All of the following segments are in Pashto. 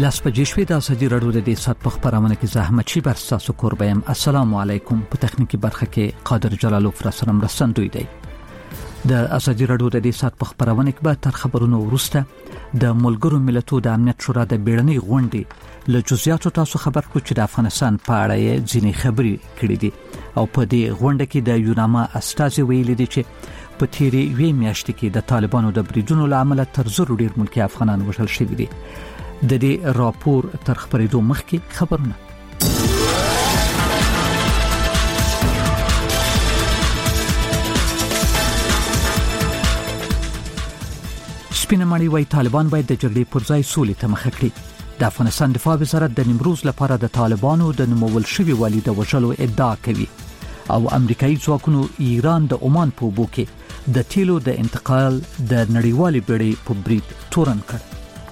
لاس بجې شوې د ازادي راډیو د دې سات په خبرونه کې زحمت شي بر تاسو قربیم. السلام علیکم. په تخنیکی برخه کې قادر جلالو فرسره مرستندوی دی. د ازادي راډیو د دې سات په خبرونه کې به تر خبرونو ورسته د ملګرو ملتونو د امنیت شورا د بیړنۍ غونډې له جزئیاتو تاسو خبر کو چې د افغانستان په اړه ځینې خبرې کړې دي او په دې غونډه کې د یوناما استازي ویلي دي چې په تیری وی میاشتې کې د طالبانو د بریدونو لامل تر زر ډیر ملکی افغانان وژل شوي دي. د دې راپور تر خبرېدو مخکې خبرونه. سپینمړی وای طالبان باید د جګړې پر ځای سولې ته مخه کړي. د افغانستان دفاع وزارت د نیمروز لپاره د طالبانو د نومول شوی والي د وژلو ادعا کوي او امریکایي ځواکونو ایران د عمان په اوبو کې د تیلو د انتقال د نړیوالې بیړۍ په برید تورن کړ.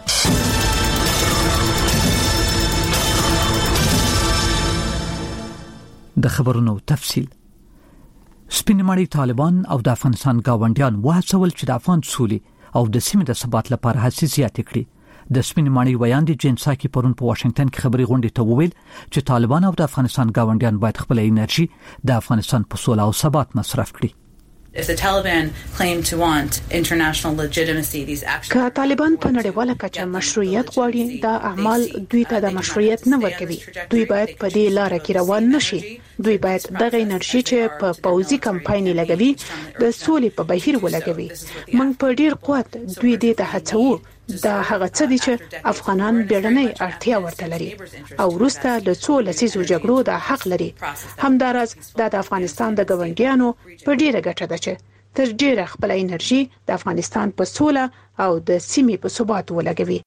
د خبرونو تفصیل. سپینمړی طالبان او د افغانستان گاونډیان وهڅول چې د افغان سولې او د سیمې د ثبات لپاره هڅې زیاتې کړي. د سپینمړی ویاندې جنساکي پرون په واشنگټن کې خبري غونډې ته وویل چې طالبان او د افغانستان گاونډیان باید خپل انرژي د افغانستان په سوله او ثبات مصرف کړي. If the Taliban claim to want international legitimacy, these actions که طالبان په نړیواله کچه مشروعیت غواړي دا اعمال دوی ته د مشروعیت نه ورکوي. دوی باید په دې لار کې روان نشي. دوی باید دغه انرژي چې په پوزي کمپاین لګوي د سولې په بهیر ولګوي. موږ په ډیر قوت دوی دې ته هڅو دا هغه څه دي چې افغانان بیړنۍ اړتیا ورته لري او وروسته له څو لسیزو جګړو د حق لري. همدارس د افغانستان د ګاونډیانو په ډیره ګټه ده چې تر ډیره خپل انرژي د افغانستان په سوله او د سیمې په ثبات ولګوي.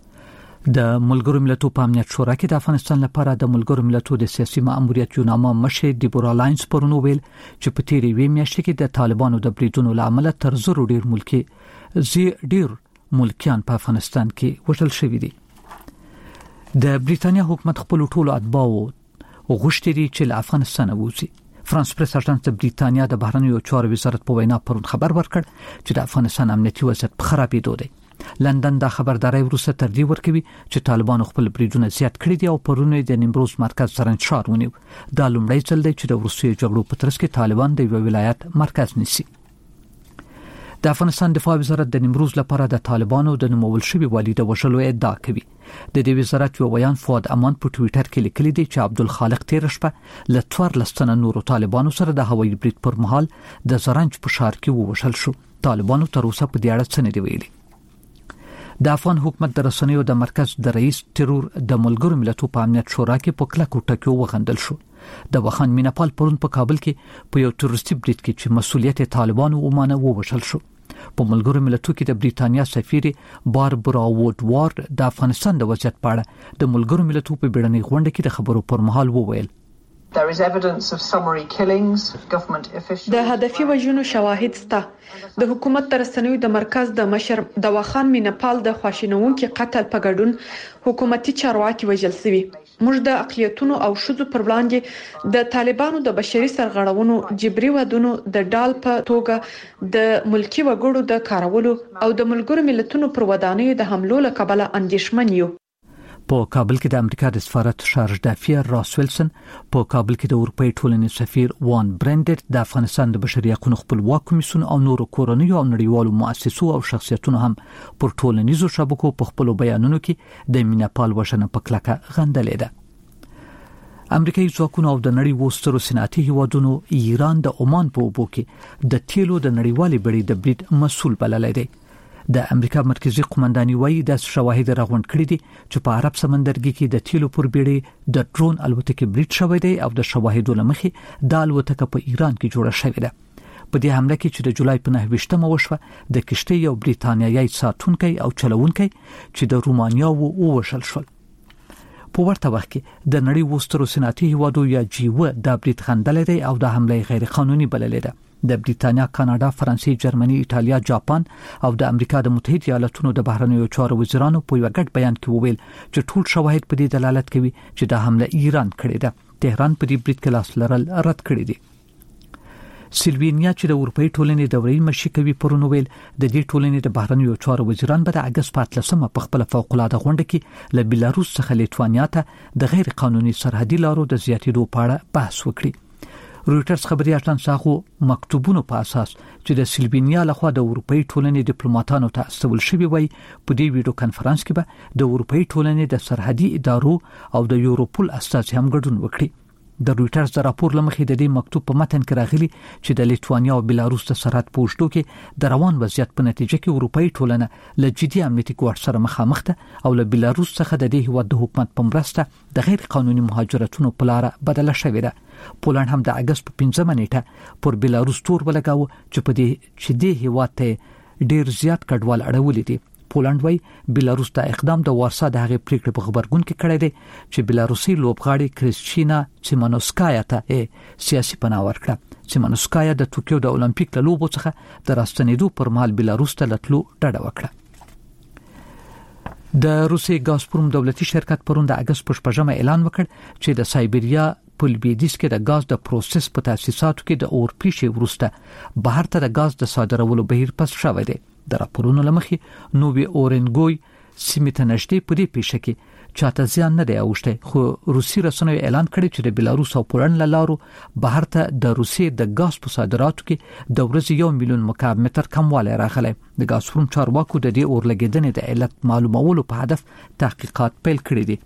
د ملګرو ملتونو په امنیت شورا کې د افغانستان لپاره د ملګرو ملتونو د سیاسي ماموریت یوناما مشر دیبورا لاینز پرونو ویل چې په تیری وی میاشتې کې د طالبانو د بریدونو لامل تر زر ډیر ملکی ډیر ملکیان په افغانستان کې وژل شوي دي. د بریټانیا حکومت خپل ټولو اتباعو غوښتي دي چې له افغانستان ووځي. فرانس پریس اژانس د بریټانیا د بهرنیو چارو وزارت په وینا پرون خبر ورکړ چې د افغانستان امنیتي وضعیت په خرابېدو دی. لندن د خبرداري وروسته تردید ورکوي چې طالبان خپل بریدونه زیات کړي دي او پرون د نیمروز مرکز سره انتشار ونیو. دا لومړی ځل دی چې د روسیې جګړو په ترڅ کې طالبان د یو ولایت مرکز نیسي. د افغانستان دفاع وزارت د نیمروز لپاره د طالبانو د نومول شوی والي د وژلو ادعا کوي. د دې وزارت یو بیان فؤاد امان په ټوئیټر کې لیکلی دی چې عبدالخالق تیر شپه ل 14 نورو طالبانو سره د هوایي برید پر مهال د زرنج په ښار کې ووژل شو. طالبانو تر اوسه په دې اړه څه نه دی ویلي. د افغان حکومت د رسنیو د مرکز د رئیس ترور د ملګرو ملتونو په امنیت شورا کې په کلکو ټکو وغندل شو. د وخان میناپال پرون په کابل کې په یو تروریستي برید کې چې مسؤلیت طالبانو ومانه ووژل شو. په ملګرو ملتونو کې د بریټانیا سفیر باربرا وودوارد د افغانستان د وضعیت په اړه د ملګرو ملتونو په بیړنۍ غونډه کې د خبرو پر مهال وویل د هدفي وژنو شواهد شته. د حکومت تر رسنیو د مرکز د مشر د وخان میناپال د خواشینونکو قتل په ګډون حکومتي چارواکي وژل شوي. موږ د اقلیتونو او شذو پر وړاندې د طالبانو د بشري سرغړونو جبري ودونو د ډال په توګه د ملکی وګړو د کارولو او د ملګرو ملتونو پر ودانیو د حملو له کبله اندېښمن یو. په کابل کې د امریکا د سفارت شارج دافیر راس ویلسن، په کابل کې د اروپای ټولنې سفیر وان برندر، د افغانستان د بشري حقوقو خپلواک کمیسیون او نورو کورنیو او نړیوالو مؤسسو او شخصیتونو هم پر ټولنیزو شبکو په خپل بیانونو کې د میناپال وژنه په کلکه غندلې ده. امریکایي ځواکونو او د نړۍ وسترو صنعتي هیوادونو ایران د عمان په اوبو کې د تیلو د نړیوالې بیړۍ د برید مسؤل بللی دی. د امریکا مرکزی قومنداني وایي د شواهد راغونډ کړي دي چې په عرب سمندرګي کې د تیلو پر بیړۍ د ډرون الوتکې برید شوی دی او د شواهدو لمخې د الوتکه په ایران کې جوړه شوې ده. په دې حمله کې چې د جولای په 9 وشوه د کشتۍ یو بریټانیایي ساتونکی او چلوونکی چې د رومانیا ووژل شول. په ورته وخت کې د نړۍ وسترو صنعتي هیوادو یا جیو د برید غندلې دی او د حمله غیر قانوني بللې ده. د بریټانیا، کاناډا، فرانسې، جرمني، ایټالیا، جاپان او د امریکا د متحده ایالاتونو د بهرنیو چارو وزیرانو په یو غټ بیان کې وویل چې ټول شواهد په دې دلالت کوي چې د حمله ایران کړې ده. تهران په دې برید کې لاس لرل رد کړی دی. سلوینیا چې د اروپאי ټولنې دوري مشي کوي پرون ویل د دې ټولنې د بهرنیو چارو وزیران به د اگست 14 په خپل فوق العاده غونډه کې له بلاروس څخه لیتوانیا ته د غیر قانوني سرحدي لارو د زیاتېدو په اړه بحث وکړي. رويټرز خبري اژانس هغه مکتوبونو په اساس چې د سلوینیا لخوا د اروپאי ټولنې ډیپلوماټانو ته استول شوی وای په دې ویډیو کانفرنس کې به د اروپאי ټولنې د سرحدي ادارو او د یوروپول استازي هم ګډون وکړي. د رويټرز د راپور لمخې د دې مکتوب په متن کې راغلي چې د لیتوانیا او بلاروس د سرحد پوښتو کې د روان وضعیت په نتیجه کې اروپאי ټولنه له جدي امنیتي ګواښ سره مخامخ ده او له بلاروس څخه د دې هیواد د حکومت په مرسته د غیر قانوني مهاجرتونو په لار بدله شوې ده. پولند هم د اگست په 15 نیټه پر بلاروس تور ولګاو چې په دې چې د هیواد ته ډیر زیات کډوال اړولې دي. پولند وای بلاروس د اقدام د وارسا د هغې پریکړې په خبرګون کې کړی دی چې بلاروسي لوبغاړي کریسچینا سیمانوسکایا ته سیاسي پناه ورکړه. سیمانوسکایا د ټوکیو د اولمپیک له لوبو څخه د راستنېدو پر مهال بلاروس ته لټلو ډډه وکړه. د روسي غازپروم دولتي شرکت پرون د اگست په 15 اعلان وکړ چې د سایبریا په لویدیځ کې د غاز د پروسس په تاسیساتو کې د اورپیشي ورسته بهر ته د غاز د صادرولو بهیر پس شوی دی. د راپورونو لمخې نووي اورنګوي سیمه ته نږدې په دې پیښه کې چاته ځان نه دی اوښته، خو روسي رسنیو اعلان کړی چې د بلاروس او پولند لارو بهر ته د روسي د غاز په صادراتو کې د ورځې 1 میلیون مکعب متر کموالی راغلی. د غازپروم چارواکو د دې اورلګیدنې د علت معلومولو په هدف تحقیقات پیل کړي دي.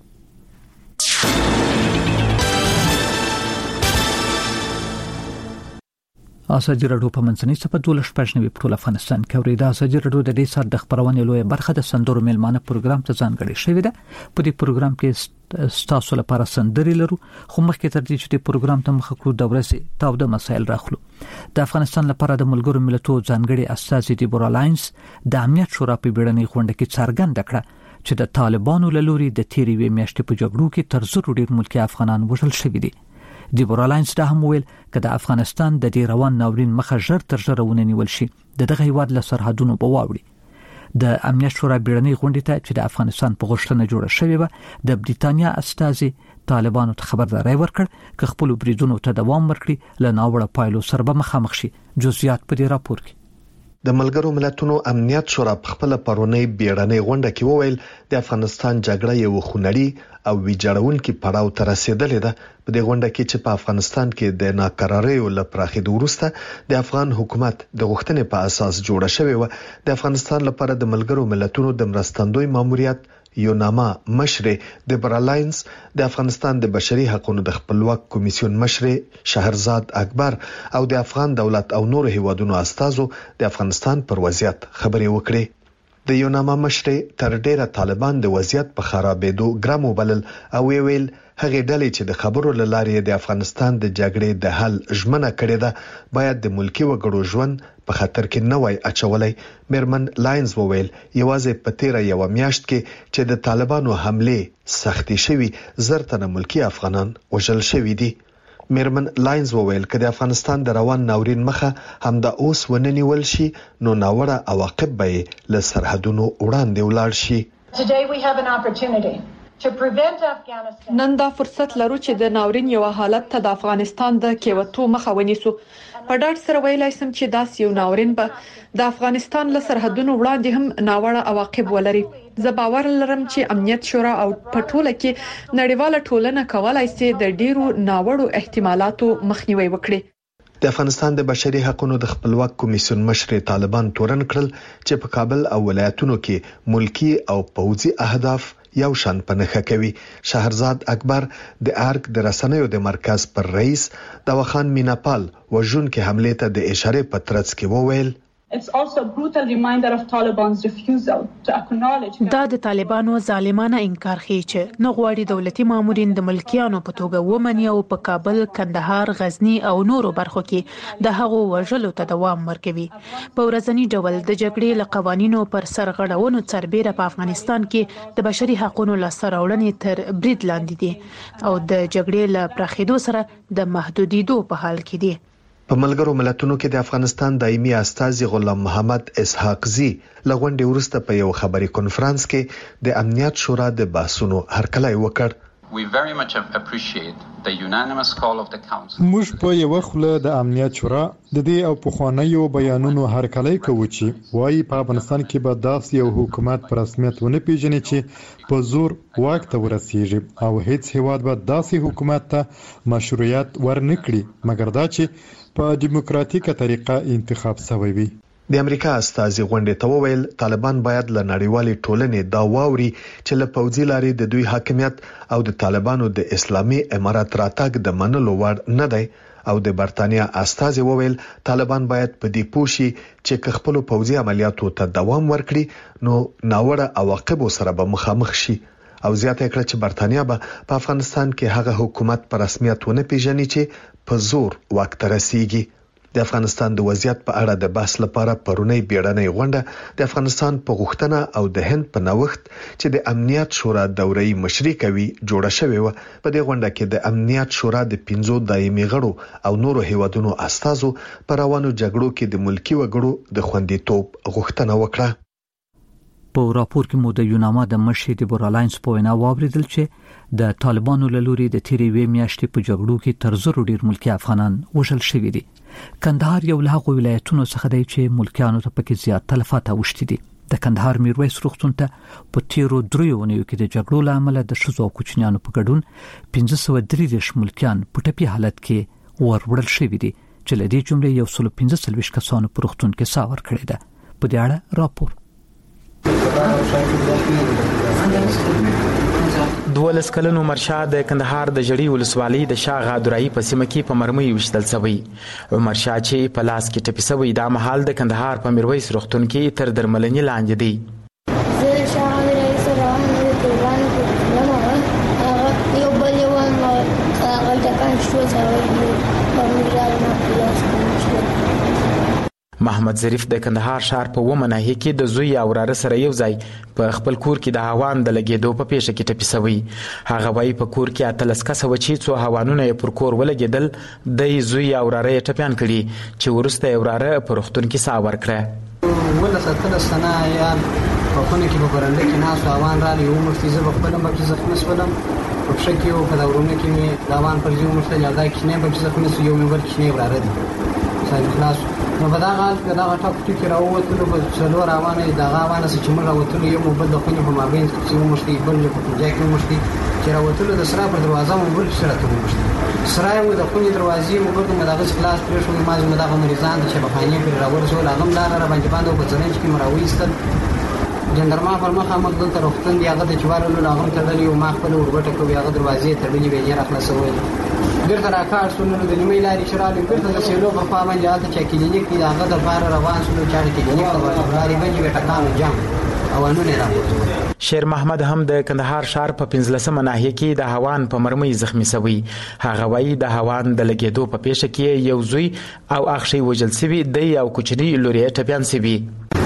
اساجي رادیو په منځنۍ صفه 12 په ټول افغانستان کې اوریدا. اساجي رادیو د دې سر د خبرونې لوی برخه د سندرو میلمانه پروګرام ته ځانګړی شوی ده. په دې پروګرام کې ستاسو لپاره سندري لرو، خو مخکې تر دې چې د پروګرام ته مخ کړو د ورځې تاوده مسایل راخلو. د افغانستان لپاره د ملګرو ملتونو ځانګړي استازي دیبورا لاینز د امنیت شورا په بیړنۍ غونډه کې څرګنده کړه چې د طالبانو له لوري د تیرې میاشتې په جګړو کې تر 100 ډیر ملکی افغانان وژل شوي دي. دیبورا لاینز دا هم ویل چې د افغانستان د دې روان ناورین مخه ژر تر ژره ونیول شي دغه هیواد له سرحدونو په واوړي. د امنیت شورا بیړنۍ غونډه ته چې د افغانستان په غوښتنه جوړه شوې و د بریتانیا استازي طالبانو ته خبرداري ورکړ چې خپل بریدونو ته دوام ورکړي له ناوړه پایلو سره به مخامخ شي. جزئیات په دې راپور کې. د ملګرو ملتونو امنیت شورا په خپل پرونی بیړنۍ غونډه کې وویل د افغانستان جګړه یو خونړی او ویجاړونکې پړاو ته رسیدلې ده. په دې غونډه کې چې په افغانستان کې د ناکراریو لپاره وروسته د افغان حکومت د غوښتنې په اساس جوړه شوې و د افغانستان لپاره د ملګرو ملتونو د مرستندوی ماموریت یوناما مشر دیبورا لاینز د افغانستان د بشري حقوقو د خپلواک کمیسیون مشر شهرزاد اکبر او د افغان دولت او نور هیوادونو استازو د افغانستان پر وضعیت خبرې وکړې. د یوناما مشر تر ډیره طالبان د وضعیت په خرابېدو ګرم وبلل او ویل هغه ډلې چې د خبرو لارې د افغانستان د جګړې د حل ژمنه کړې ده باید د ملکی وګړو ژوند په خطر کې نه وای اچولای. میرمن لاینز وویل یوازې په تیره یو میاشت کې چې د طالبانو حمله سختي شوی زرتنه ملکی افغانان وژل شوی دي. میرمن لاینز وویل چې د افغانستان د روان ناورین مخه همدا اوس وننیول شي نو ناوړه عواقب به له سرحدونو وړاندې ولاړ شي. نن دا فرصت لرو چې د ناورین یو حالت ته د افغانستان د کېوتو مخه ونیسو. په ډاډ سره ویلای سم چې داس یو ناورین به د افغانستان له سرحدونو وړاندې هم ناوړه عواقب ولري. زه باور لرم چې امنیت شورا او په ټوله کې نړیواله ټولنه کولای شي د ډیرو ناوړو احتمالاتو مخنیوي وکړي. د افغانستان د بشري حقوقو د خپلواک کمیسیون مشر طالبان تورن کړل چې په کابل او ولایتونو کې ملکی او پوځي اهداف یو شان پنهخه کوي. شهرزاد اکبر د ارک د رسنیو د مرکز پر رئیس داوخان میناپال وژن کې حمله ته د اشاره پترڅ کې وویل دا د طالبانو ظالمانه انکار ښيي چې نه غواړي دولتي مامورین د ملکیانو په توګه ومني او په کابل، کندهار، غزنی او نورو برخو کې د هغو وژلو ته دوام ورکوي. په ورځنی ډول د جګړې له قوانینو پر سرغړونو سربېره په افغانستان کې د بشري حقوقو لاسته راوړنې تر برید لاندې دي او د جګړې له پراخېدو سره د محدودیدو په حال کې دي. په ملګرو ملتونو کې د افغانستان دایمي استازي غلام محمد اسحاق زی لغونډې وروسته په یو خبري کنفرانس کې د امنیت شورا د بحثونو هرکلی وکړ. موږ په یو خوله د امنیت شورا د دې او پخوانیو بیانونو هرکلی کوو چې وايي په افغانستان کې به داسې یو حکومت په رسمیت ونه پیژني چې په زور واک ته ورسیږي او هیڅ هیواد به داسې حکومت ته مشروعیت ورنکړي مګر دا چې په دیموکراتیکه طریقه انتخاب شوی وي. د امریکا استازي غونډې ته وویل طالبان باید له نړیوالې ټولنې دا واوري چې له پوځي لارې د دوی حاکمیت او د طالبانو د اسلامي امارات راتګ د منلو وړ نه دی او د برتانیا استازي وویل طالبان باید په دې پوښي چې خپل پوځي عملیاتو ته دوام ورکړي نو ناوړه عواقب سره به مخامخ شي او زیاته کړه چې برتانیا به په افغانستان کې هغه حکومت په رسمیت ونه پیژني چې په زور واک ته رسیږي. د افغانستان د وضعیت په اړه د بحث لپاره پرونی بیړنۍ غونډه د افغانستان په غوښتنه او د هند په نوښت چې د امنیت شورا دوري مشري کوي جوړه شوې و. په دې غونډه کې د امنیت شورا د 15 دایمي غړو او نورو هیوادونو استازو پر روانو جګړو کې د ملکی وګړو د خوندیتوب غوښتنه وکړه. په راپور کې مو د یوناما د مشر دیبورا لاینز په وینا واوریدل چې د طالبانو له لوري د تیرې وې میاشتې په جګړو کې تر زرو ډیر ملکی افغانان وژل شوي دي. کندهار یو له هغو ولایتونو څخه دی چې ملکیانو ته پکې زیات تلفات اوښتي دي. د کندهار میرویس روغتون ته په تیرو دریو ونیو کې د جګړو له امله د ښځو او کوچنیانو په ګډون 1533 ملکیان په ټپي حالت کې وروړل شوي دي چې له دې جملې 115 کسانو په روغتون کې ساه ورکړې ده. په دې اړه راپور 12 کلن عمر شاه د کندهار د جړی ولسوالۍ د شاغ غادرای په سیمه کې په مرمۍ وشتل شوی. عمر شاه چې په لاس کې ټپي شوی د محل د کندهار په میرویس روغتون کې تر درملنې لاندې دی. محمد ظریف د کندهار شهر په ومناهي کې د زوی او وراره سره یو ځای په خپل کور کې د هوان د لګیدو په پیښه کې ټپي شوی. هغه وايي په کور کې 13 کسه و چې څو هوانونه پر کور ولګیدل د زوی او وراره ټپيان کړي چې ورسته وراره په روغتون کې ساه ورکړه. ولا 17 سنه یا په خونه کې په برنده کې ناس هوان را لیو مفتي زه خپل مکه زخم سولم په شکه یو په دورونه کې می هوان پر یو مشته یاده کې نه په زخم سو یو مبر کې نه وراره دي ځای خلاص نو په دا حال کې دا ټاپ ټکی راووتلو په څلور روانه دا روانه چې موږ راوتلو یو مبل د خونې په مابین چې موږ مشتي بل په ځای کې مشتي چې راوتلو د سره په دروازه مو بل سره ته مشتي سره یو د خونې دروازې مو ورته مداغس خلاص پرې شو ما زما دغه مریضان چې په خاني پر راورسول هغه لار را باندې باندې په ځنځ کې مراويستل جندرما پر مخه موږ دلته روختن دی هغه د چوارلو لاغم تړلی او ما خپل وربټه کوي هغه دروازې تړلې وې نه راخلاصول ګرځا راکار شونه د نیمه لارې شراله ګرځا د سیلو په خوا باندې حالت چې کلینیک دی هغه د بار روان شو چې کلینیک ته لارې باندې وټکانو جام او نو نه راوځي. شیر محمد هم د کندهار شهر په 15 ناحیه کې د هوان په مرمۍ زخمی شوی. هغه وايي د هوان د لګیدو په پیښه کې یو زوی او اخشي وجل سوي دی او کوچنی لوري ټپيان سوي.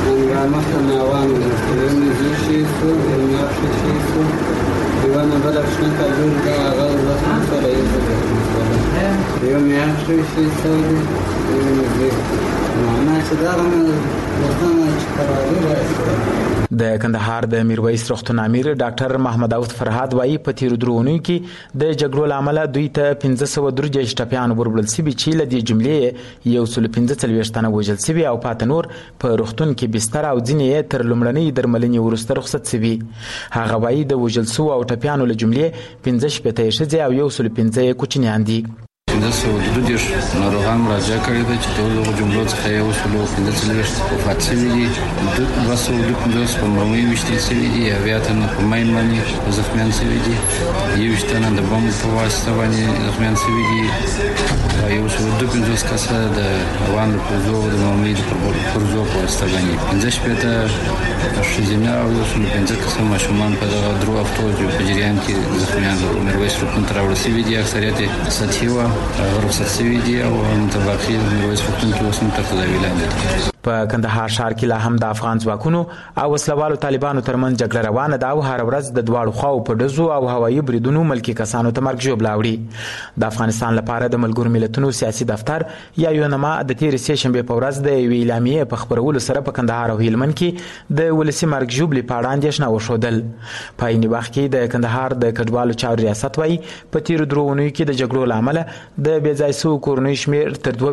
وانا بدأ شنو تقول ده غلط بس ولا يوم يعرف شيء يسوي معناه صدقنا وطننا شكرا. د کندهار د میرویس روغتون امیر ډاکټر محمد اوت فرهاد وايي په تیر درونو کې د جګړو لامل دوی ته 1533 ټپيان وربل سوي چې ل دې جملې 115 تنه وژل سوي او پاتنور په روغتون کې بستر او ځینې تر لومړنۍ درملنې وروسته رخصت سوي. هغه وايي د وژل سو او ټپيانو له جملې 15 ښځې او 115 کوچنیان دي. 15 ناروغان مراجعه کړې ده چې ټول جملو څخه یو سلو 15 وفات شوي دي. 215 په مرمۍ وشتل شوي دي او بیا تنه په ماین باندې زخمیان شوي دي. یو شتنه د بم په واسطه باندې زخمیان شوي دي. یو سلو 215 کسه د روان په زور د مرمۍ په زور په واسطه باندې 15 ښځینه او یو سلو 15 کسه ماشومان په دغه درو هفتو په جریان کې زخمیان میرویس روغتون ته راوړل شوي دي. اکثریت سطحي و رخصت شوي دي او متبقي میرویس روغتون کې اوس هم تر تداوي لاندې دي. په کندهار ښار کې لا هم د افغان ځواکونو او وسلوالو طالبانو ترمنځ جګړه روانه ده او هر ورځ د دواړو خواو په ډزو او هوایي بریدونو ملکي کسانو ته مرګ ژوبله اوړي. د افغانستان لپاره د ملګرو ملتونو سیاسي دفتر یا یونما د تېرې سې شنبې په ورځ د یوې اعلامیې په خپرولو سره په کندهار او هلمند کې د ولسي مرګ ژوبلې په اړه اندېښنه وښودل. په عیني وخت کې د کندهار د کډوالو چارو ریاست وایي په تېرو 3 اونیو کې د جګړو له امله د بې ځای شوو کورنیو شمېر تر